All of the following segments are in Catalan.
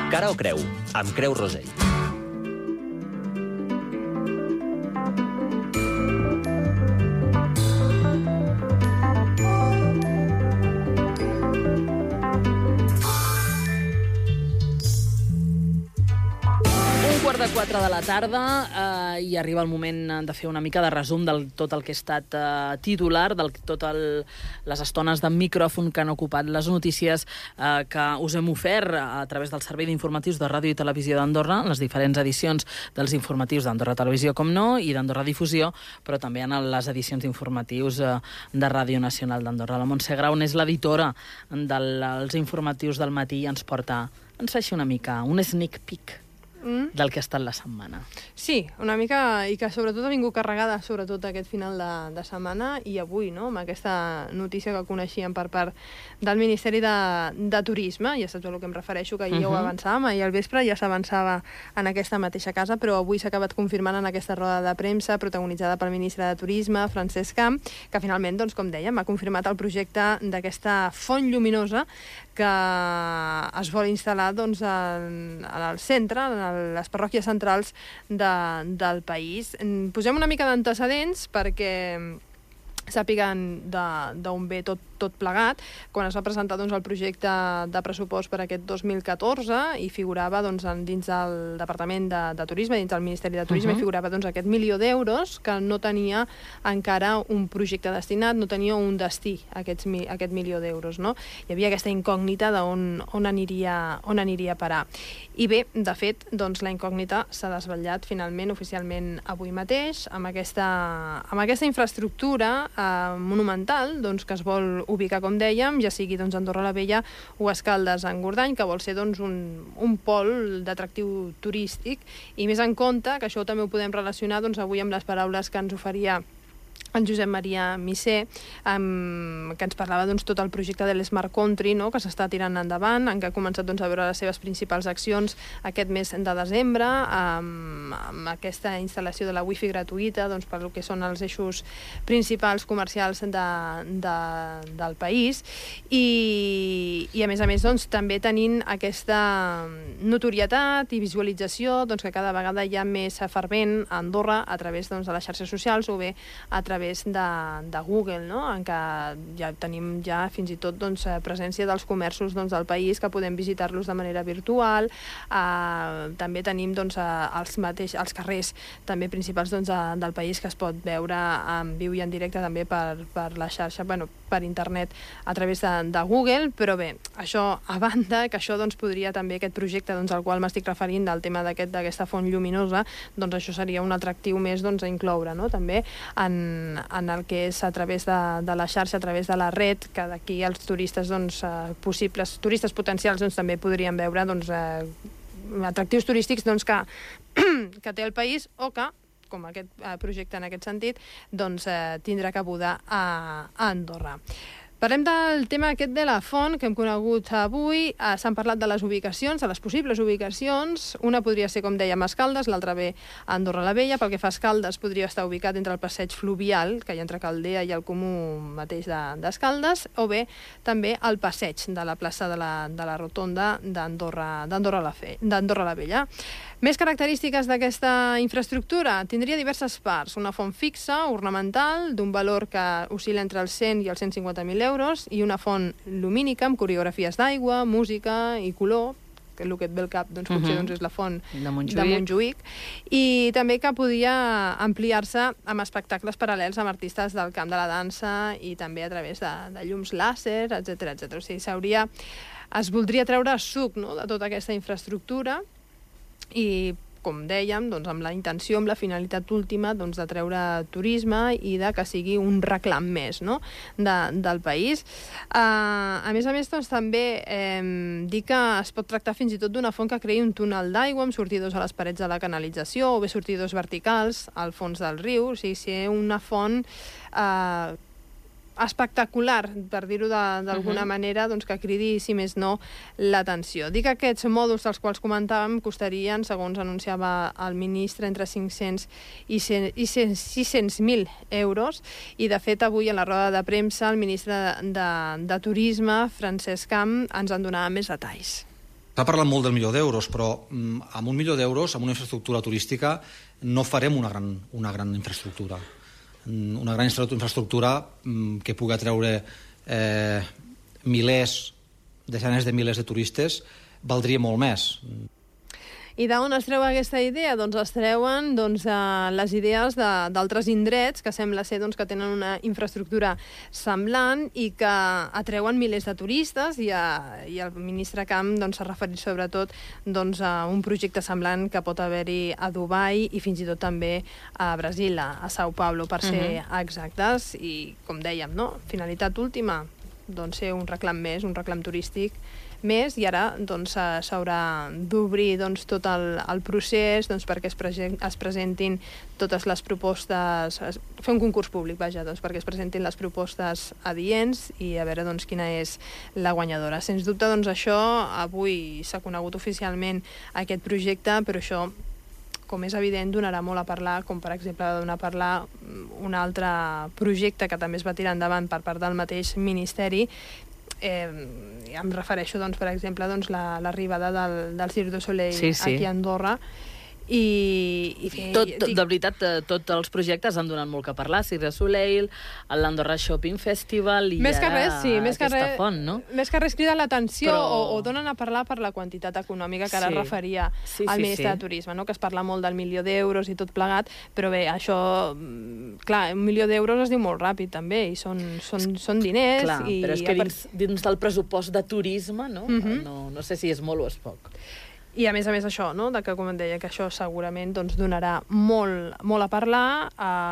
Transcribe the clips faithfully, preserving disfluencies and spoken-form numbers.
Cara o creu, amb Creu Rosell. Quart de quatre de la tarda eh, i arriba el moment de fer una mica de resum del tot el que ha estat eh, titular, del tot el, les estones de micròfon que han ocupat les notícies eh, que us hem ofert a través del Servei d'Informatius de Ràdio i Televisió d'Andorra, les diferents edicions dels informatius d'Andorra Televisió, com no, i d'Andorra Difusió, però també en les edicions d'informatius eh, de Ràdio Nacional d'Andorra. La Montse Grau és l'editora dels informatius del matí i ens porta, ens fa així una mica, un sneak peek Mm. del que ha estat la setmana. Sí, una mica, i que sobretot ha vingut carregada sobretot aquest final de, de setmana i avui, no?, amb aquesta notícia que coneixíem per part del Ministeri de, de Turisme, ja saps a el que em refereixo, que ahir uh-huh. ja ho avançàvem, ahir al vespre ja s'avançava en aquesta mateixa casa, però avui s'ha acabat confirmant en aquesta roda de premsa protagonitzada pel ministre de Turisme, Francesc Camp, que finalment, doncs, com dèiem, ha confirmat el projecte d'aquesta font lluminosa que es vol instal·lar doncs, en, en el centre, en les parròquies centrals de, del país. Posem una mica d'antecedents perquè sàpiguen d'on ve tot, tot plegat. Quan es va presentar doncs, el projecte de pressupost per aquest dos mil catorze i figurava doncs, dins del Departament de, de Turisme, dins del Ministeri de Turisme, uh-huh. i figurava doncs, aquest milió d'euros que no tenia encara un projecte destinat, no tenia un destí, aquests, aquest milió d'euros. No? Hi havia aquesta incògnita d'on on aniria, on aniria a parar. I bé, de fet, doncs, la incògnita s'ha desvetllat finalment, oficialment, avui mateix, amb aquesta, amb aquesta infraestructura eh, monumental doncs, que es vol ubicar, com dèiem, ja sigui doncs, Andorra la Vella o Escaldes en Gordany, que vol ser doncs, un, un pol d'atractiu turístic, i més en compte, que això també ho podem relacionar doncs, avui amb les paraules que ens oferia el Josep Maria Misser, um, que ens parlava doncs, tot el projecte de l'Smart Country, no?, que s'està tirant endavant, en què ha començat doncs, a veure les seves principals accions aquest mes de desembre, um, amb aquesta instal·lació de la wifi gratuïta doncs, per el que són els eixos principals comercials de, de, del país, i, i a més a més doncs, també tenint aquesta notorietat i visualització doncs, que cada vegada hi ha més fervent a Andorra a través doncs, de les xarxes socials o bé a través de, de Google, no?, en què ja tenim ja fins i tot doncs, presència dels comerços doncs, del país, que podem visitar-los de manera virtual. Eh, també tenim doncs, els, mateix, els carrers també principals doncs, de, del país, que es pot veure en viu i en directe també per, per la xarxa, bueno, per internet a través de, de Google, però bé, això a banda, que això doncs, podria també, aquest projecte doncs, al qual m'estic referint, del tema d'aquesta aquest, font lluminosa, doncs això seria un atractiu més doncs, a incloure, no?, també en en el que és a través de, de la xarxa, a través de la red, que d'aquí els turistes doncs, eh, possibles, turistes potencials doncs, també podrien veure doncs, eh, atractius turístics doncs, que, que té el país o que, com aquest eh, projecte en aquest sentit, doncs, eh, tindrà cabuda a, a Andorra. Parlem del tema aquest de la font que hem conegut avui. Eh, S'han parlat de les ubicacions, de les possibles ubicacions. Una podria ser, com dèiem, a Escaldes, l'altra bé a Andorra la Vella. Pel que fa a Escaldes, podria estar ubicat entre el passeig fluvial, que hi ha entre Caldea i el comú mateix d'Escaldes, o bé també al passeig de la plaça de la, de la Rotonda d'Andorra d'Andorra la, la Vella. Més característiques d'aquesta infraestructura. Tindria diverses parts. Una font fixa, ornamental, d'un valor que oscil·la entre els cent i els cent cinquanta mil euros, i una font lumínica amb coreografies d'aigua, música i color, que el que et ve al cap doncs, potser uh-huh. doncs, és la font de Montjuïc. de Montjuïc, i també que podia ampliar-se amb espectacles paral·lels amb artistes del camp de la dansa i també a través de, de llums làser, etcètera etcètera. O sigui, s'hauria, es voldria treure suc, no?, de tota aquesta infraestructura, i com dèiem, doncs, amb la intenció, amb la finalitat última doncs, de treure turisme i de que sigui un reclam més, no?, de, del país. Uh, a més a més, doncs, també eh, dir que es pot tractar fins i tot d'una font que creï un túnel d'aigua amb sortidors a les parets de la canalització o bé sortidors verticals al fons del riu. O sigui, ser una font eh, espectacular, per dir-ho d'alguna uh-huh. manera, doncs que cridi, si més no, l'atenció. Dic que aquests mòduls dels quals comentàvem costarien, segons anunciava el ministre, entre cinc-cents i sis-cents mil euros, i de fet avui a la roda de premsa el ministre de, de, de Turisme, Francesc Camp, ens en donava més detalls. S'ha parlat molt del milió d'euros, però amb un milió d'euros, amb una infraestructura turística, no farem una gran, una gran infraestructura. Una gran infraestructura que pugui atreure eh, milers, desenes de milers de turistes, valdria molt més. I d'on es treu aquesta idea? Doncs es treuen doncs, eh, les idees d'altres indrets que sembla ser doncs, que tenen una infraestructura semblant i que atreuen milers de turistes i, a, i el ministre Camp s'ha doncs, referit sobretot doncs, a un projecte semblant que pot haver-hi a Dubai i fins i tot també a Brasil, a, a Sao Paulo, per ser uh-huh. exactes. I, com dèiem, no? Finalitat última, doncs ser un reclam més, un reclam turístic més, i ara doncs, s'haurà d'obrir doncs, tot el, el procés doncs, perquè es, presen es presentin totes les propostes, fer un concurs públic, vaja, doncs, perquè es presentin les propostes adients i a veure doncs, quina és la guanyadora. Sens dubte, doncs, això avui s'ha conegut oficialment aquest projecte, però això, com és evident, donarà molt a parlar, com per exemple va donar a parlar un altre projecte que també es va tirar endavant per part del mateix Ministeri. Eh, em refereixo, doncs, per exemple, doncs, l'arribada la, del, del Cirque du Soleil sí, sí. aquí a Andorra. I, i bé, tot, tot, de veritat, tots els projectes han donat molt que parlar, Cirque du Soleil, l'Andorra Shopping Festival i més ara que res, sí, més aquesta que res, font, no? Més que res crida l'atenció Però... o, o donen a parlar per la quantitat econòmica que ara sí. referia sí, al sí, ministre sí. de Turisme, no? Que es parla molt del milió d'euros i tot plegat, però bé, això, clar, un milió d'euros es diu molt ràpid també, i són, són, són diners. Clar, i però és que dins, dins del pressupost de turisme, no? Uh-huh. no, no sé si és molt o és poc. I a més a més això, no? De que, com em deia, que això segurament doncs, donarà molt, molt a parlar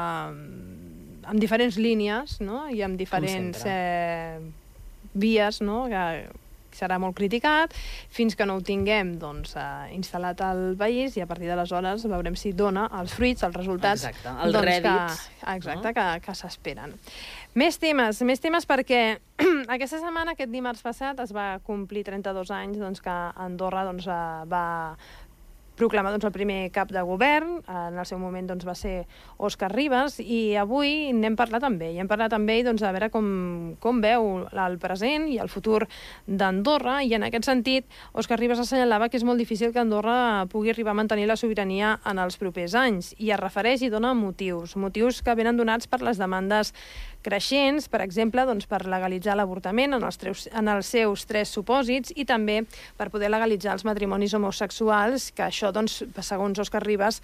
eh, amb diferents línies, no? I amb diferents eh, vies, no? Que serà molt criticat, fins que no ho tinguem doncs, eh, instal·lat al país, i a partir d'aleshores veurem si dona els fruits, els resultats exacte, els doncs, rèdits, que, exacte, no? que, que s'esperen. Més temes, més temes perquè aquesta setmana, aquest dimarts passat, es va complir trenta-dos anys doncs, que Andorra doncs, va proclamar doncs, el primer cap de govern. En el seu moment doncs, va ser Òscar Ribas, i avui n'hem parlat amb ell. Hem parlat amb ell doncs, a veure com, com veu el present i el futur d'Andorra, i en aquest sentit Òscar Ribas assenyalava que és molt difícil que Andorra pugui arribar a mantenir la sobirania en els propers anys, i es refereix i dona motius, motius que venen donats per les demandes creixents, per exemple, doncs, per legalitzar l'avortament en, els treus, en els seus tres supòsits, i també per poder legalitzar els matrimonis homosexuals, que això, doncs, segons Òscar Ribas,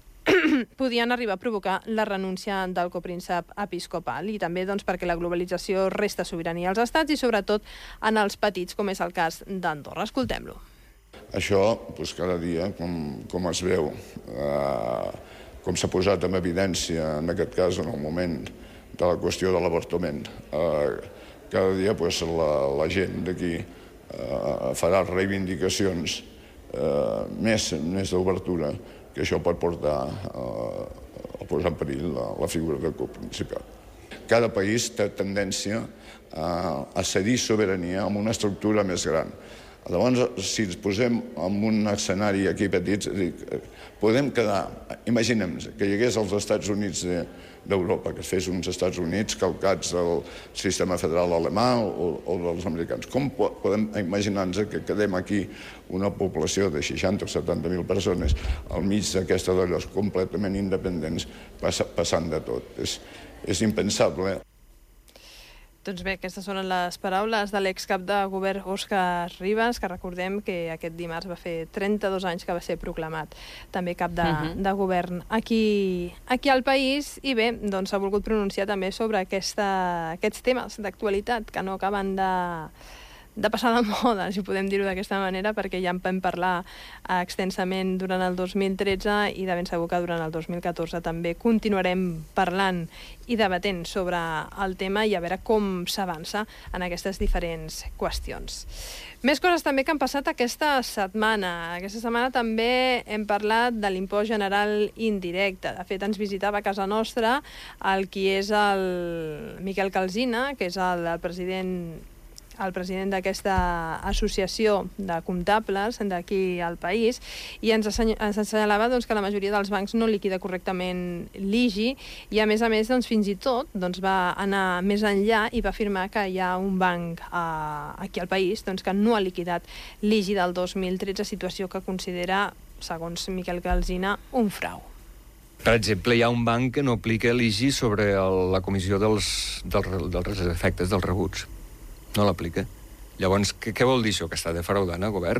podien arribar a provocar la renúncia del copríncep episcopal, i també doncs, perquè la globalització resta sobirania als estats i sobretot en els petits, com és el cas d'Andorra. Escoltem-lo. Això, doncs, cada dia, com, com es veu, eh, com s'ha posat en evidència, en aquest cas, en el moment de la qüestió de l'avortament. Eh, cada dia doncs, la, la gent d'aquí eh, farà reivindicacions eh, més, més d'obertura, que això pot portar eh, a posar en perill la, la figura del coprincipat. Cada país té tendència a, a cedir sobirania amb una estructura més gran. Llavors, si ens posem en un escenari aquí petit, podem quedar, imaginem que hi hagués els Estats Units d'Europa, que es fes uns Estats Units calcats del sistema federal alemà o, o dels americans. Com podem imaginar-nos que quedem aquí una població de seixanta o setanta mil persones al mig d'aquesta d'allòs completament independents, passant de tot? És, és impensable. Doncs bé, aquestes són les paraules de l'excap de govern Òscar Ribas, que recordem que aquest dimarts va fer trenta-dos anys que va ser proclamat també cap de, uh-huh. de govern aquí, aquí al país, i bé, doncs s'ha volgut pronunciar també sobre aquesta, aquests temes d'actualitat que no acaben de... de passar de moda, si podem dir-ho d'aquesta manera, perquè ja en vam parlar eh, extensament durant el dos mil tretze, i de ben segur que durant el dos mil catorze també continuarem parlant i debatent sobre el tema i a veure com s'avança en aquestes diferents qüestions. Més coses també que han passat aquesta setmana. Aquesta setmana també hem parlat de l'impost general indirecte. De fet, ens visitava a casa nostra el qui és el Miquel Calsina, que és el, el president el president d'aquesta associació de comptables d'aquí al país, i ens, ens assenyalava doncs, que la majoria dels bancs no liquida correctament l'I G I, i a més a més doncs, fins i tot doncs, va anar més enllà i va afirmar que hi ha un banc eh, aquí al país doncs, que no ha liquidat l'I G I del dos mil tretze, situació que considera, segons Miquel Calsina, un frau. Per exemple, hi ha un banc que no aplica l'I G I sobre el, la comissió dels, dels, dels efectes dels rebuts. No l'aplica. Llavors, què, què vol dir això? Que està defraudant el govern.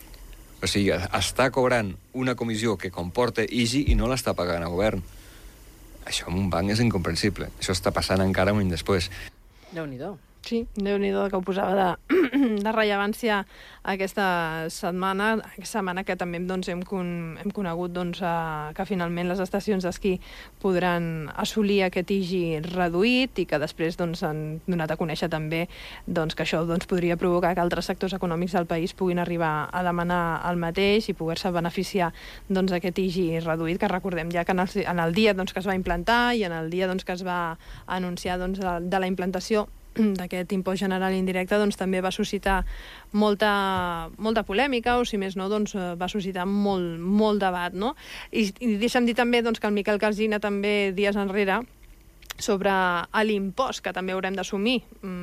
O sigui, està cobrant una comissió que comporta I G I i no l'està pagant el govern. Això en un banc és incomprensible. Això està passant encara un any després. Déu-n'hi-do. Sí, Déu-n'hi-do que ho posava de, de rellevància aquesta setmana, aquesta setmana que també doncs, hem, con, hem conegut doncs, uh, que finalment les estacions d'esquí podran assolir aquest I G I reduït i que després doncs, han donat a conèixer també doncs, que això doncs, podria provocar que altres sectors econòmics del país puguin arribar a demanar el mateix i poder-se beneficiar doncs, d'aquest I G I reduït, que recordem ja que en el, en el dia doncs, que es va implantar i en el dia doncs, que es va anunciar doncs, de, de la implantació d'aquest impost general indirecte doncs, també va suscitar molta, molta polèmica, o si més no, doncs, va suscitar molt, molt debat. No? I, i deixa'm dir també doncs, que el Miquel Calsina també dies enrere sobre l'impost que també haurem d'assumir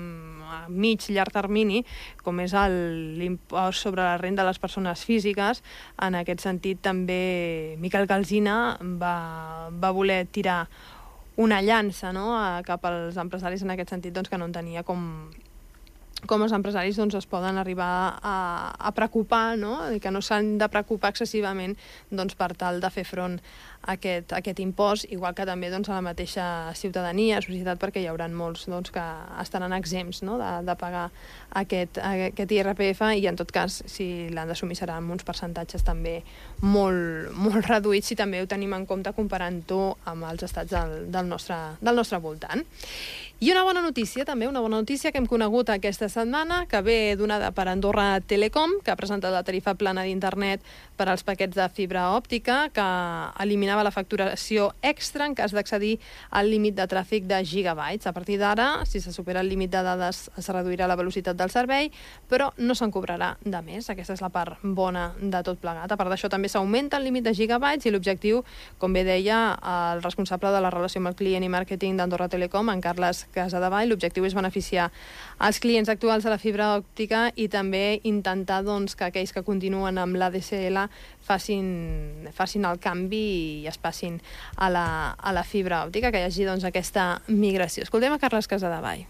a mig llarg termini, com és l'impost sobre la renda de les persones físiques. En aquest sentit també Miquel Calsina va, va voler tirar una llança, no?, cap als empresaris en aquest sentit, doncs, que no entenia com, com els empresaris doncs, es poden arribar a, a preocupar, no?, i que no s'han de preocupar excessivament doncs, per tal de fer front a aquest, a aquest impost, igual que també doncs, a la mateixa ciutadania, societat, perquè hi haurà molts doncs, que estaran exempts, no?, de, de pagar aquest, aquest I R P F, i en tot cas, si l'han d'assumir serà amb uns percentatges també molt, molt reduïts, si també ho tenim en compte comparant-ho amb els estats del, del, nostre, del nostre voltant. I una bona notícia, també, una bona notícia que hem conegut aquesta setmana, que ve donada per Andorra Telecom, que ha presentat la tarifa plana d'internet per als paquets de fibra òptica, que eliminava la facturació extra en cas d'accedir al límit de tràfic de gigabytes. A partir d'ara, si se supera el límit de dades, es reduirà la velocitat del servei, però no se'n cobrarà de més. Aquesta és la part bona de tot plegat. A part d'això, també s'augmenta el límit de gigabytes i l'objectiu, com bé deia el responsable de la relació amb el client i màrqueting d'Andorra Telecom, en Carles Casadevall, l'objectiu és beneficiar els clients actuals de la fibra òptica i també intentar doncs, que aquells que continuen amb l'A D S L facin, facin el canvi i es passin a la, a la fibra òptica, que hi hagi doncs, aquesta migració. Escoltem a Carles Casadevall.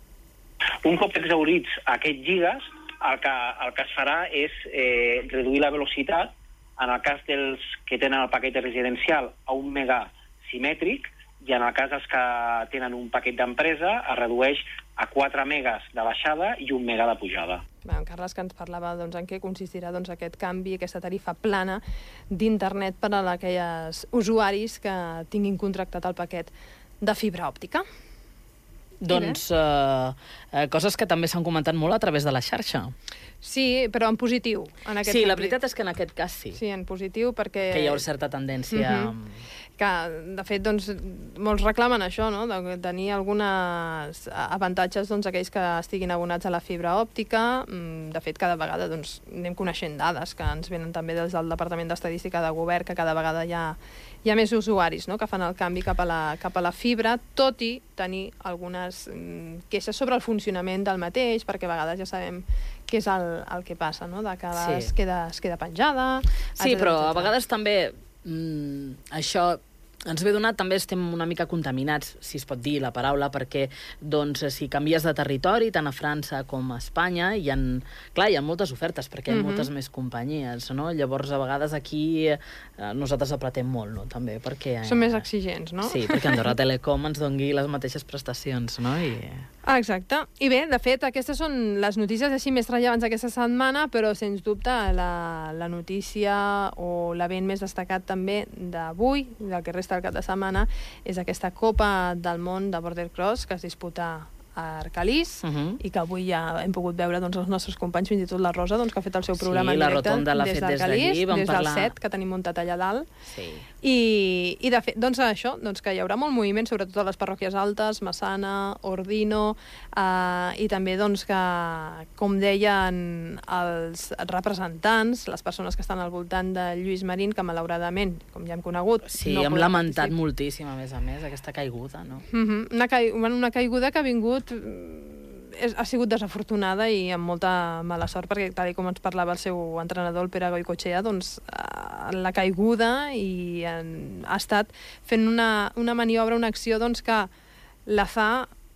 Un cop exhaurits aquests gigas, el que, el que es farà és eh, reduir la velocitat, en el cas dels que tenen el paquet residencial, a un mega simètric, i en el cas dels que tenen un paquet d'empresa es redueix a quatre megas de baixada i un mega de pujada. Bé, en Carles, que ens parlava doncs, en què consistirà doncs, aquest canvi, aquesta tarifa plana d'internet per a aquells usuaris que tinguin contractat el paquet de fibra òptica. Doncs eh, eh, coses que també s'han comentat molt a través de la xarxa. Sí, però en positiu. En aquest sí, sentit. La veritat és que en aquest cas sí. Sí, en positiu, perquè... Que hi ha una certa tendència... Uh-huh. Que, de fet, doncs, molts reclamen això, no?, de tenir algunes avantatges doncs, aquells que estiguin abonats a la fibra òptica. De fet, cada vegada doncs, anem coneixent dades que ens venen també des del Departament d'Estadística de Govern, que cada vegada hi ha, hi ha més usuaris, no?, que fan el canvi cap a la, cap a la fibra, tot i tenir algunes queixes sobre el funcionament del mateix, perquè a vegades ja sabem què és el, el que passa, no?, de que sí. es, queda, es queda penjada... Sí, etcètera, però etcètera. A vegades també mm, això ens ve donat, també estem una mica contaminats, si es pot dir la paraula, perquè doncs, si canvies de territori, tant a França com a Espanya, hi ha, clar, hi ha moltes ofertes, perquè hi ha mm-hmm. moltes més companyies, no? Llavors, a vegades aquí eh, nosaltres apretem molt, no?, també, perquè... Som més exigents, no? Sí, perquè Andorra Telecom ens doni les mateixes prestacions, no? I... Ah, exacte. I bé, de fet, aquestes són les notícies així més rellevants d'aquesta setmana, però, sens dubte, la, la notícia o l'event més destacat també d'avui, del que resta del cap de setmana, és aquesta Copa del Món de Border Cross que es disputa a Arcalís, uh-huh. i que avui ja hem pogut veure doncs, els nostres companys, fins i tot la Rosa, doncs, que ha fet el seu programa sí, en directe des d'Arcalís, des del set, que tenim muntat allà dalt. Sí. I, i de fet, doncs això, doncs que hi haurà molt moviment, sobretot a les parròquies altes, Massana, Ordino, eh, i també doncs que, com deien els representants, les persones que estan al voltant de Lluís Marín, que malauradament, com ja hem conegut... Sí, no hem poden lamentat participar. moltíssim, a més a més, aquesta caiguda, no? Mm-hmm. una, cai una caiguda que ha vingut... És, ha sigut desafortunada i amb molta mala sort, perquè tal com ens parlava el seu entrenador, el Pere Goicoechea, doncs eh, la caiguda i en, ha estat fent una, una maniobra, una acció doncs, que la fa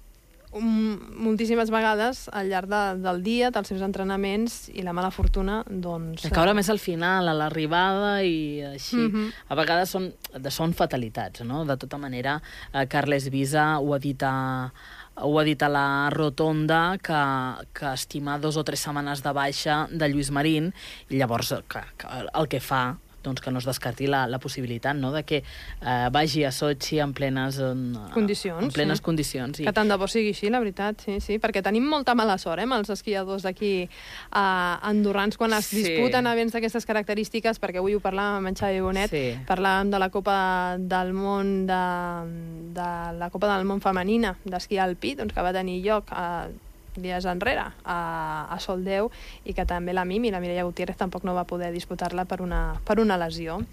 um, moltíssimes vegades al llarg de, del dia, dels seus entrenaments, i la mala fortuna, doncs... De caure més al final, a l'arribada i així. Mm-hmm. A vegades són, són fatalitats, no? De tota manera, eh, Carles Visa ho ha dit a... ho ha dit a la Rotonda que, que estima dos o tres setmanes de baixa de Lluís Marín, i llavors que, que el que fa doncs que no es descarti la, la possibilitat, no?, de que eh, vagi a Sochi en plenes, en, condicions, en plenes sí. condicions. I... Que tant de bo sigui així, la veritat, sí, sí, perquè tenim molta mala sort, eh, amb els esquiadors d'aquí eh, andorrans, quan es Sí. disputen events d'aquestes característiques, perquè avui ho parlàvem amb en Xavi Bonet, Sí. parlàvem de la Copa del Món de, de la Copa del Món femenina d'esquí alpí, doncs que va tenir lloc a dies enrere a, a Soldeu, i que també la Mimi, la Mireia Gutiérrez, tampoc no va poder disputar-la per una, per una lesió.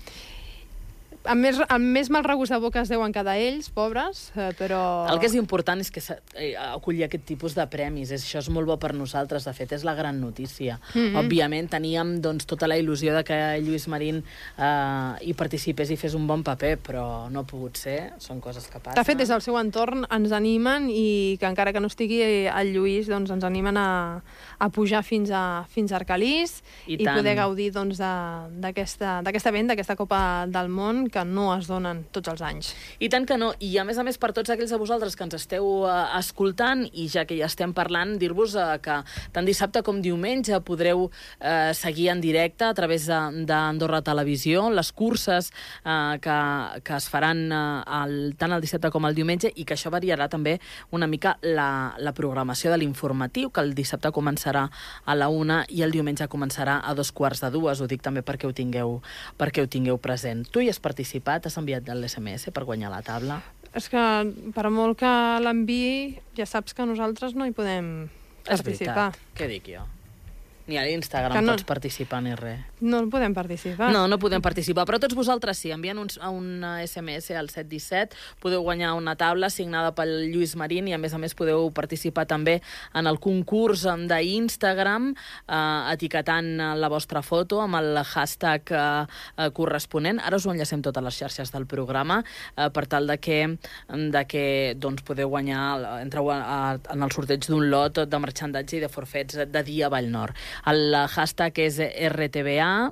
Amb més, amb més mal regust de boca es deuen quedar ells, pobres, eh, però... El que és important és que eh, acollir aquest tipus de premis. És, això és molt bo per nosaltres, de fet, és la gran notícia. Mm-hmm. Òbviament, teníem doncs, tota la il·lusió de que Lluís Marín eh, hi participés i fes un bon paper, però no ha pogut ser, són coses que passen. De fet, des del seu entorn ens animen, i que encara que no estigui el Lluís, doncs ens animen a, a pujar fins a, fins a Arcalís i, i poder gaudir doncs, d'aquest event, d'aquesta Copa del Món, que no es donen tots els anys. I tant que no. I a més a més, per tots aquells de vosaltres que ens esteu uh, escoltant, i ja que ja estem parlant, dir-vos uh, que tant dissabte com diumenge podreu uh, seguir en directe a través d'Andorra Televisió les curses uh, que, que es faran uh, el, tant el dissabte com el diumenge, i que això variarà també una mica la, la programació de l'informatiu, que el dissabte començarà a la una i el diumenge començarà a dos quarts de dues. Ho dic també perquè ho tingueu, perquè ho tingueu present. Tu hi has participat? Has enviat l'S M S per guanyar la taula? És que per molt que l'enviï, ja saps que nosaltres no hi podem participar. És veritat. Què dic jo? Ni a l'Instagram no... pots participar ni res. No podem participar. No, no podem participar, però tots vosaltres sí. Envien un, un S M S al set disset, podeu guanyar una taula signada pel Lluís Marín, i a més a més podeu participar també en el concurs d'Instagram, eh, etiquetant la vostra foto amb el hashtag eh, corresponent. Ara us ho enllacem totes les xarxes del programa, eh, per tal de que, de que doncs, podeu guanyar, entreu a, a, en el sorteig d'un lot de marxandatge i de forfets de dia a Vallnord. El hashtag és R T B A,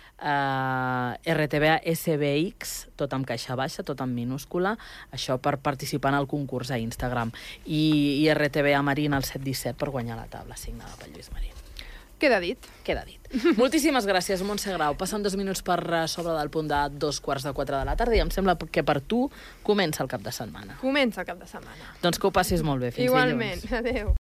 uh, R T B A S B X, tot amb caixa baixa, tot en minúscula, això per participar en el concurs a Instagram. I, i R T B A Marín al set disset per guanyar la taula signada per Lluís Marín. Queda dit. Queda dit. Moltíssimes gràcies, Montse Grau. Passen dos minuts per sobre del punt de dos quarts de quatre de la tarda, i em sembla que per tu comença el cap de setmana. Comença el cap de setmana. Doncs que ho passis molt bé. Fins Igualment. dilluns. Adéu.